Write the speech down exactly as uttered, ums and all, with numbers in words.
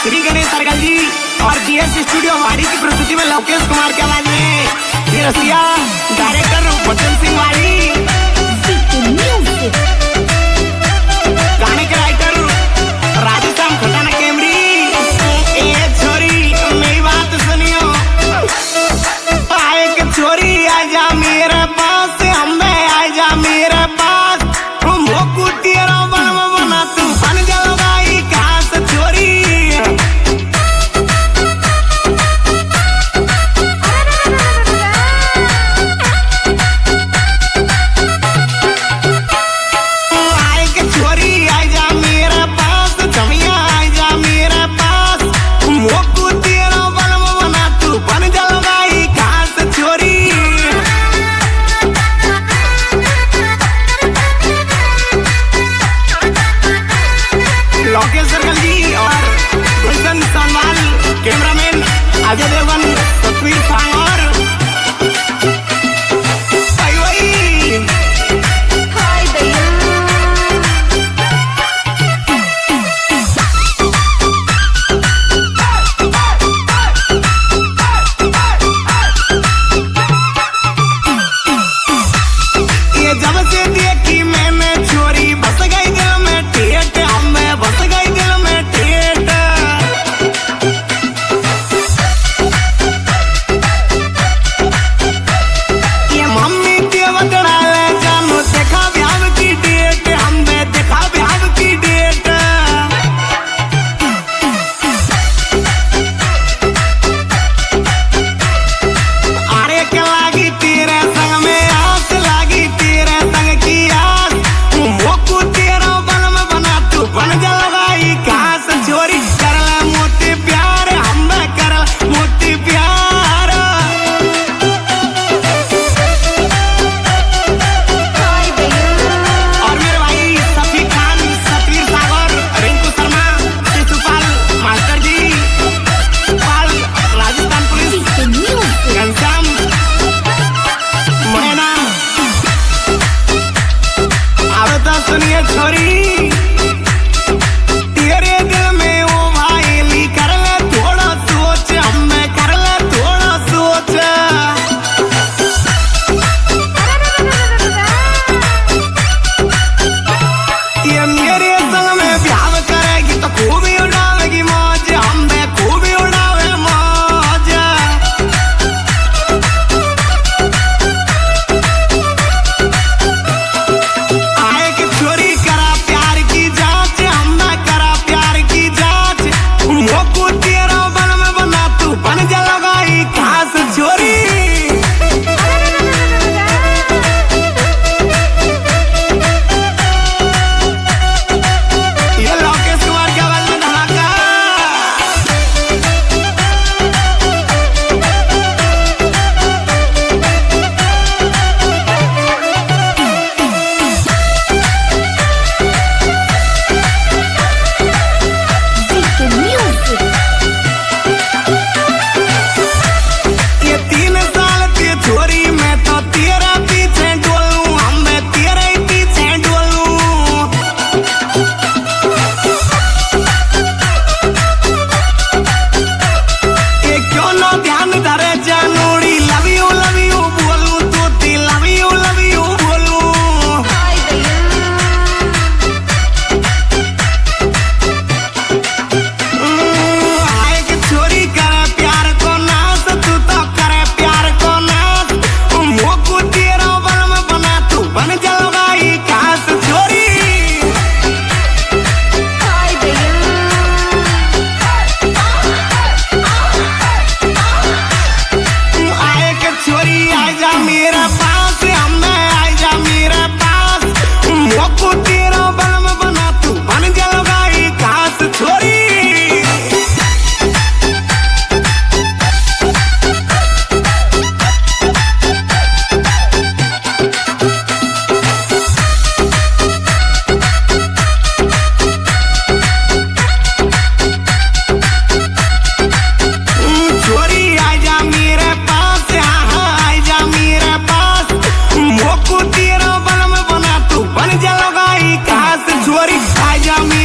श्री गणेश सरगल जी और GS studio वाड़ी की प्रस्तुति में लोकेश कुमार के आवाज में ये रसिया डायरेक्टर वचन सिंह वाड़ी, गाने के राइटर राजस्थान खटाना कैमरी। ए छोरी मेरी बात सुनियो, आए के छोरी आजा मेरे पास, हमें आजा मेरे पास, मोकू तेरा बन बना तू बन जलवाई घास छोरी। आए के छोरी आजा मेरे पास, जमिया आजा मेरे पास, मोकू तेरा बन बना तू बन जलवाई घास छोरी। लोकेश सरगल जी और गुलशन सानवाल, कैमरामैन अजय देवगन, तस्वीर सांवर भाई भाई। हाय भैया ये जब से देखी मैंने छोरी बस गई दिल में ठेठ, हमें बस गई दिल में ठेठ। ये मम्मी देवतड़ा ले जानो देखा ब्याह की डेट, हमें देखा ब्याह की डेट। अरे क्या लागी तेरे संग में आस, लागी तेरे संग की आस, मोकू तेरा बन में बना तू बन जलवाई घास छोरी। कर ले मोती प्यार, हमें कर ले मोती प्यार। हाय भैया और मेरे भाई सफी खान, सफीर सागर, रिंकू शर्मा, शिशुपाल मास्टर जी, पाल राजस्थान पुलिस, घनश्याम मैना। अब तो सुनिए छोरी, तेरे दिल में वो भाईली कर ले थोड़ा सोच, हमें कर ले थोड़ा सोच। ये मेरे संग में ब्याह करेगी तो खूब ही उड़ावेगी मौज, हमें खूब ही उड़ावे मौज। आए के छोरी करा प्यार की जांच, हमें करा प्यार की जांच, मोकू तेरा बन में बना तू बन जलवाई घास छोरी। ये लोकेश कुमार के आवाज में धमाका। ये तीन साल की छोरी मैं तो तेरा पीछे डोलूं, हमें तेरे ही पीछे डोलूं। ये क्यों ना ध्यान धरे जानूड़ी, लव यू लव यू बोलूं तो ती लव यू लव यू बोलूं। हाय भैया आए के छोरी करे प्यार को नाश, तू तो करे प्यार को नाश, मोकू तेरा बन में बना तू बन जलवाई घास छोरी। हाय भैया आए के छोरी आजा मेरे पास, हमें आजा मेरे पास, मोकू तेरा बन में बना तू बन जलवाई घास छोरी। छोरी आजा मेरे पास, हाँ आजा मेरे पास, मोकू तेरा बन में बना तू बन जलवाई घास छोरी। आजा मेरे